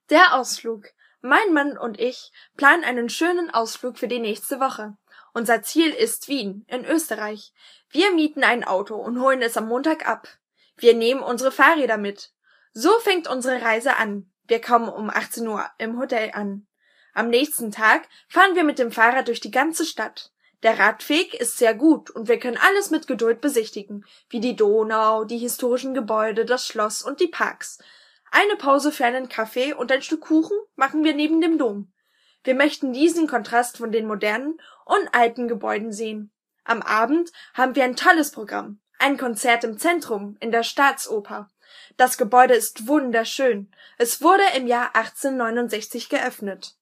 Der Ausflug. Mein Mann und ich planen einen schönen Ausflug für die nächste Woche. Unser Ziel ist Wien in Österreich. Wir mieten ein Auto und holen es am Montag ab. Wir nehmen unsere Fahrräder mit. So fängt unsere Reise an. Wir kommen um 18 Uhr im Hotel an. Am nächsten Tag fahren wir mit dem Fahrrad durch die ganze Stadt. Der Radweg ist sehr gut und wir können alles mit Geduld besichtigen, wie die Donau, die historischen Gebäude, das Schloss und die Parks. Eine Pause für einen Kaffee und ein Stück Kuchen machen wir neben dem Dom. Wir möchten diesen Kontrast von den modernen und alten Gebäuden sehen. Am Abend haben wir ein tolles Programm. Ein Konzert im Zentrum, in der Staatsoper. Das Gebäude ist wunderschön. Es wurde im Jahr 1869 geöffnet.